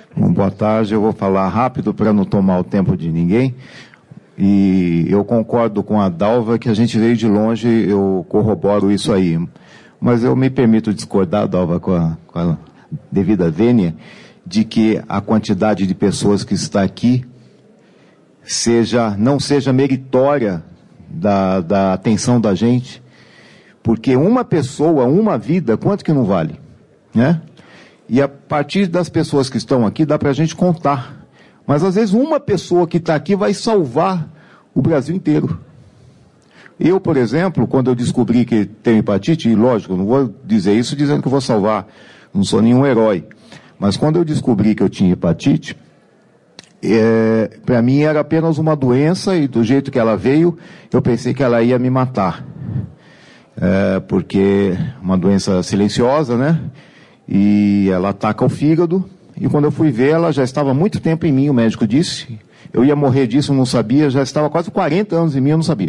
Bom, boa tarde, eu vou falar rápido para não tomar o tempo de ninguém. E eu concordo com a Dalva que a gente veio de longe, eu corroboro isso aí. Mas eu me permito discordar, Dalva, com a devida vênia, de que a quantidade de pessoas que está aqui não seja meritória da atenção da gente, porque uma pessoa, uma vida, quanto que não vale, né? E a partir das pessoas que estão aqui, dá para a gente contar. Mas às vezes uma pessoa que está aqui vai salvar o Brasil inteiro. Eu, por exemplo, quando eu descobri que tenho hepatite, e lógico, não vou dizer isso dizendo que eu vou salvar, não sou nenhum herói. Mas quando eu descobri que eu tinha hepatite, para mim era apenas uma doença, e do jeito que ela veio, eu pensei que ela ia me matar. Porque é uma doença silenciosa, né? E ela ataca o fígado, e quando eu fui ver, ela já estava há muito tempo em mim, o médico disse. Eu ia morrer disso, eu não sabia, já estava quase 40 anos em mim, eu não sabia.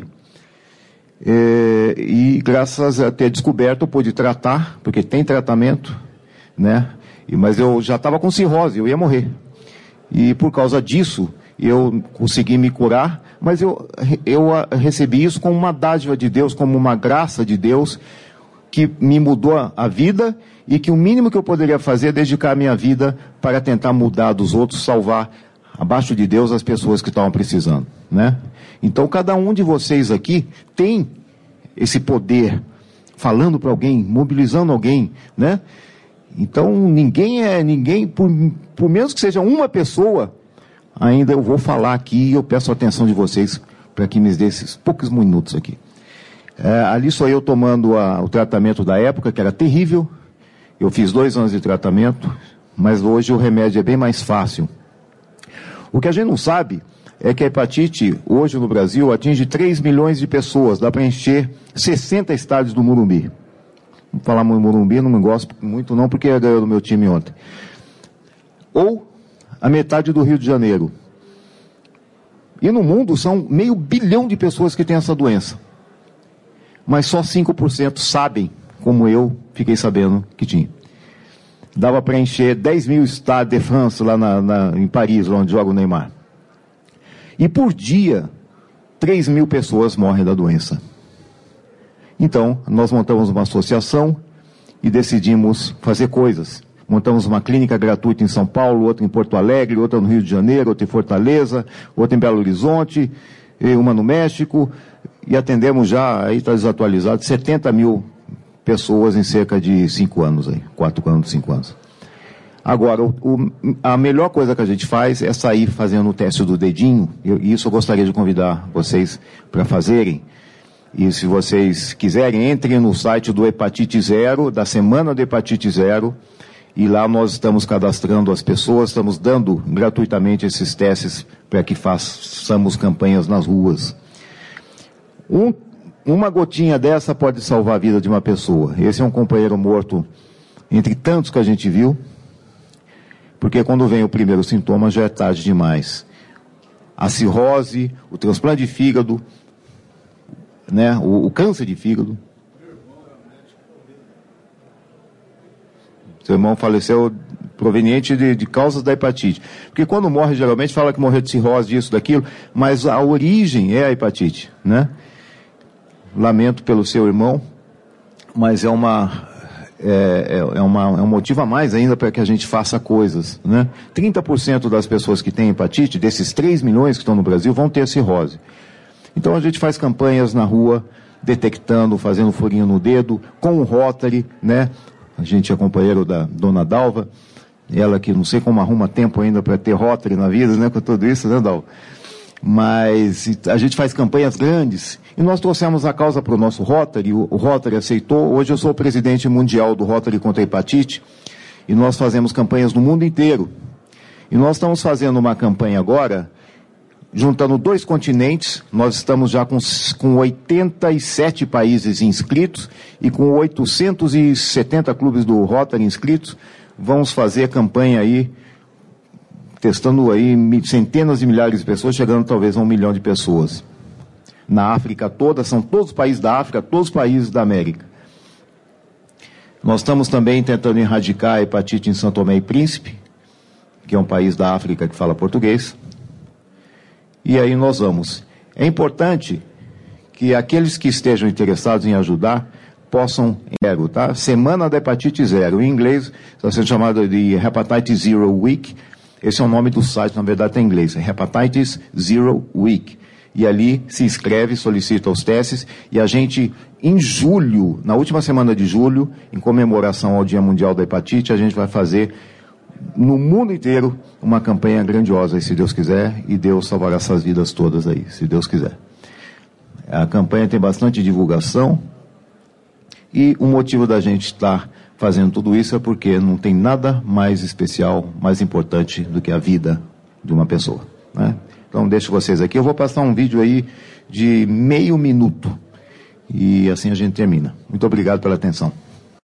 E graças a ter descoberto, eu pude tratar, porque tem tratamento, né? Mas eu já estava com cirrose, eu ia morrer. E por causa disso, eu consegui me curar, mas eu recebi isso como uma dádiva de Deus, como uma graça de Deus, que me mudou a vida, e que o mínimo que eu poderia fazer é dedicar a minha vida para tentar mudar dos outros, salvar, abaixo de Deus, as pessoas que estavam precisando, né? Então, cada um de vocês aqui tem esse poder, falando para alguém, mobilizando alguém, né? Então, ninguém, por menos que seja uma pessoa, ainda eu vou falar aqui, e eu peço a atenção de vocês, para que me dê esses poucos minutos aqui. Ali sou eu tomando o tratamento da época, que era terrível. Eu fiz 2 anos de tratamento, mas hoje o remédio é bem mais fácil. O que a gente não sabe é que a hepatite, hoje no Brasil, atinge 3 milhões de pessoas, dá para encher 60 estádios do Morumbi. Vou falar muito Morumbi, não me gosto muito não, porque ganhou do meu time ontem. Ou a metade do Rio de Janeiro. E no mundo são 500 milhões de pessoas que têm essa doença. Mas só 5% sabem, como eu fiquei sabendo que tinha. Dava para encher 10 mil Stade de France lá em Paris, lá onde joga o Neymar. E por dia, 3 mil pessoas morrem da doença. Então, nós montamos uma associação e decidimos fazer coisas. Montamos uma clínica gratuita em São Paulo, outra em Porto Alegre, outra no Rio de Janeiro, outra em Fortaleza, outra em Belo Horizonte, uma no México, e atendemos já, aí está desatualizado, 70 mil pessoas em cerca de 5 anos, 4 anos, 5 anos. Agora, a melhor coisa que a gente faz é sair fazendo o teste do dedinho, e isso eu gostaria de convidar vocês para fazerem. E se vocês quiserem, entrem no site do Hepatite Zero, da Semana do Hepatite Zero, e lá nós estamos cadastrando as pessoas, estamos dando gratuitamente esses testes para que façamos campanhas nas ruas. Uma gotinha dessa pode salvar a vida de uma pessoa. Esse é um companheiro morto entre tantos que a gente viu, porque quando vem o primeiro sintoma já é tarde demais. A cirrose, o transplante de fígado, né, o câncer de fígado. Seu irmão faleceu proveniente de causas da hepatite. Porque quando morre, geralmente fala que morreu de cirrose, disso, daquilo, mas a origem é a hepatite, né? Lamento pelo seu irmão, mas é um motivo a mais ainda para que a gente faça coisas, né? 30% das pessoas que têm hepatite, desses 3 milhões que estão no Brasil, vão ter cirrose. Então a gente faz campanhas na rua, detectando, fazendo furinho no dedo, com o Rotary, né? A gente é companheiro da dona Dalva, ela que não sei como arruma tempo ainda para ter Rotary na vida, né? Com tudo isso, né, Dalva? Mas a gente faz campanhas grandes, e nós trouxemos a causa para o nosso Rotary, o Rotary aceitou. Hoje eu sou o presidente mundial do Rotary contra a hepatite, e nós fazemos campanhas no mundo inteiro. E nós estamos fazendo uma campanha agora, juntando 2 continentes, nós estamos já com 87 países inscritos, e com 870 clubes do Rotary inscritos. Vamos fazer campanha aí, testando aí centenas de milhares de pessoas, chegando talvez a 1 milhão de pessoas. Na África toda, são todos os países da África, todos os países da América. Nós estamos também tentando erradicar a hepatite em São Tomé e Príncipe, que é um país da África que fala português. E aí nós vamos. É importante que aqueles que estejam interessados em ajudar possam, tá? Semana da Hepatite Zero. Em inglês, está sendo chamado de Hepatitis Zero Week. Esse é o nome do site, na verdade está em inglês. Hepatitis Zero Week. E ali se inscreve, solicita os testes. E a gente, em julho, na última semana de julho, em comemoração ao Dia Mundial da Hepatite, a gente vai fazer no mundo inteiro uma campanha grandiosa, se Deus quiser, e Deus salvará essas vidas todas aí, se Deus quiser. A campanha tem bastante divulgação e o motivo da gente estar fazendo tudo isso é porque não tem nada mais especial, mais importante do que a vida de uma pessoa, né? Então deixo vocês aqui, eu vou passar um vídeo aí de meio minuto e assim a gente termina. Muito obrigado pela atenção.